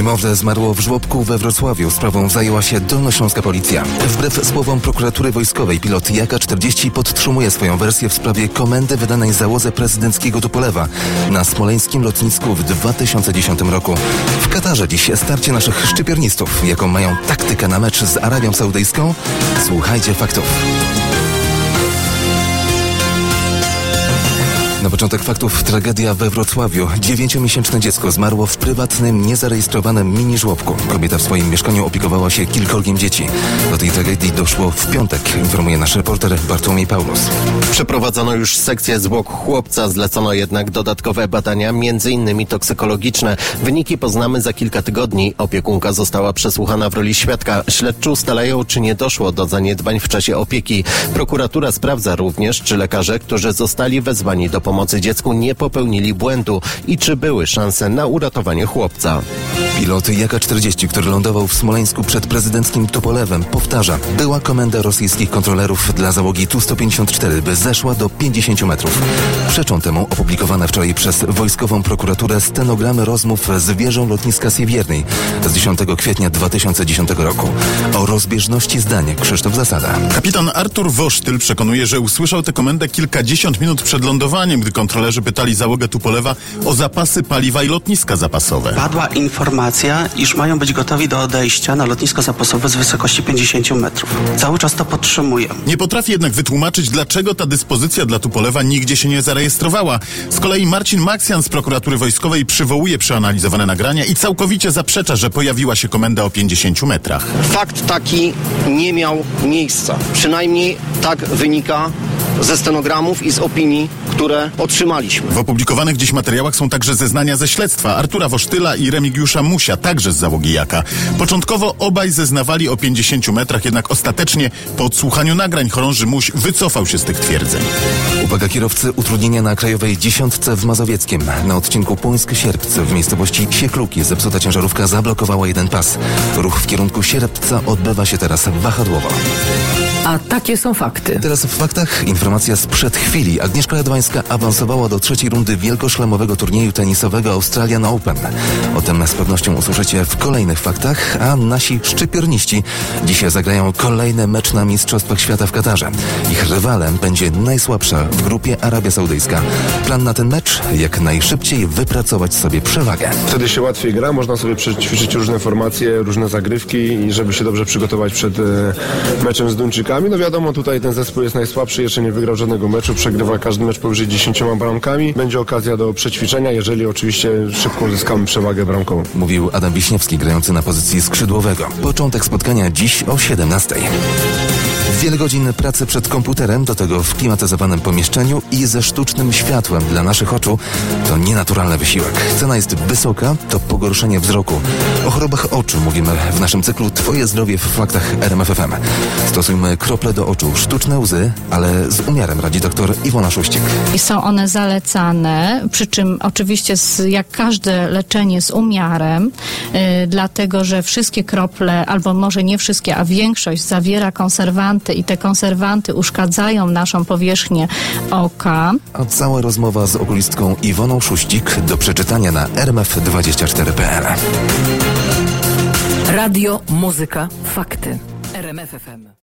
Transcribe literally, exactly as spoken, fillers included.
Niemowlę zmarło w żłobku we Wrocławiu. Sprawą zajęła się dolnośląska policja. Wbrew słowom prokuratury wojskowej pilot Jaka czterdzieści podtrzymuje swoją wersję w sprawie komendy wydanej załodze prezydenckiego Tupolewa na smoleńskim lotnisku w dwa tysiące dziesiątym roku. W Katarze dziś starcie naszych szczypiornistów. Jaką mają taktykę na mecz z Arabią Saudyjską? Słuchajcie faktów. Na początek faktów tragedia we Wrocławiu. Dziewięciomiesięczne dziecko zmarło w prywatnym, niezarejestrowanym mini żłobku. Kobieta w swoim mieszkaniu opiekowała się kilkorgiem dzieci. Do tej tragedii doszło w piątek, informuje nasz reporter Bartłomiej Paulus. Przeprowadzono już sekcję zwłok chłopca, zlecono jednak dodatkowe badania, między innymi toksykologiczne. Wyniki poznamy za kilka tygodni. Opiekunka została przesłuchana w roli świadka. Śledczy ustalają, czy nie doszło do zaniedbań w czasie opieki. Prokuratura sprawdza również, czy lekarze, którzy zostali wezwani do pomocy pomocy dziecku, nie popełnili błędu i czy były szanse na uratowanie chłopca. Pilot Jaka czterdzieści, który lądował w Smoleńsku przed prezydenckim Tupolewem, powtarza, była komenda rosyjskich kontrolerów dla załogi Tu sto pięćdziesiąt cztery, by zeszła do pięćdziesięciu metrów. Przeczą temu opublikowane wczoraj przez wojskową prokuraturę stenogramy rozmów z wieżą lotniska Siewiernej z dziesiątego kwietnia dwa tysiące dziesiątego roku. O rozbieżności zdań Krzysztof Zasada. Kapitan Artur Wosztyl przekonuje, że usłyszał tę komendę kilkadziesiąt minut przed lądowaniem, gdy kontrolerzy pytali załogę Tupolewa o zapasy paliwa i lotniska zapasowe. Padła informacja, iż mają być gotowi do odejścia na lotnisko zapasowe z wysokości pięćdziesięciu metrów. Cały czas to podtrzymuję. Nie potrafi jednak wytłumaczyć, dlaczego ta dyspozycja dla Tupolewa nigdzie się nie zarejestrowała. Z kolei Marcin Maksjan z prokuratury wojskowej przywołuje przeanalizowane nagrania i całkowicie zaprzecza, że pojawiła się komenda o pięćdziesięciu metrach. Fakt taki nie miał miejsca. Przynajmniej tak wynika ze stenogramów i z opinii, które otrzymaliśmy. W opublikowanych dziś materiałach są także zeznania ze śledztwa Artura Wosztyla i Remigiusza Musia, także z załogi Jaka. Początkowo obaj zeznawali o pięćdziesięciu metrach, jednak ostatecznie po odsłuchaniu nagrań chorąży Muś wycofał się z tych twierdzeń. Uwaga kierowcy, utrudnienia na krajowej dziesiątce w Mazowieckiem. Na odcinku Puńsk-Sierpce w miejscowości Siekluki zepsuta ciężarówka zablokowała jeden pas. Ruch w kierunku Sierpca odbywa się teraz wahadłowo. A takie są fakty. Teraz w faktach informacja sprzed chwili. Agnieszka Radwańska awansowała do trzeciej rundy wielkoszlemowego turnieju tenisowego Australian Open. O tym z pewnością usłyszycie w kolejnych faktach, a nasi szczypiorniści dzisiaj zagrają kolejny mecz na Mistrzostwach Świata w Katarze. Ich rywalem będzie najsłabsza w grupie Arabia Saudyjska. Plan na ten mecz? Jak najszybciej wypracować sobie przewagę. Wtedy się łatwiej gra, można sobie przećwiczyć różne formacje, różne zagrywki i żeby się dobrze przygotować przed e, meczem z Duńczykami. No wiadomo, tutaj ten zespół jest najsłabszy, jeszcze nie wygrał żadnego meczu, przegrywa każdy mecz powyżej dziesięcioma bramkami. Będzie okazja do przećwiczenia, jeżeli oczywiście szybko uzyskamy przewagę bramkową. Mówił Adam Wiśniewski, grający na pozycji skrzydłowego. Początek spotkania dziś o siedemnastej. Wiele godzin pracy przed komputerem, do tego w klimatyzowanym pomieszczeniu i ze sztucznym światłem dla naszych oczu to nienaturalny wysiłek. Cena jest wysoka, to pogorszenie wzroku. O chorobach oczu mówimy w naszym cyklu Twoje zdrowie w faktach R M F F M. Stosujmy krople do oczu, sztuczne łzy, ale z umiarem, radzi doktor Iwona Szuścik. I są one zalecane, przy czym oczywiście z, jak każde leczenie z umiarem, yy, dlatego że wszystkie krople, albo może nie wszystkie, a większość zawiera konserwanty i te konserwanty uszkadzają naszą powierzchnię oka. A cała rozmowa z okulistką Iwoną Szuścik do przeczytania na r m f dwadzieścia cztery kropka p l. Radio, muzyka, fakty. R M F F M.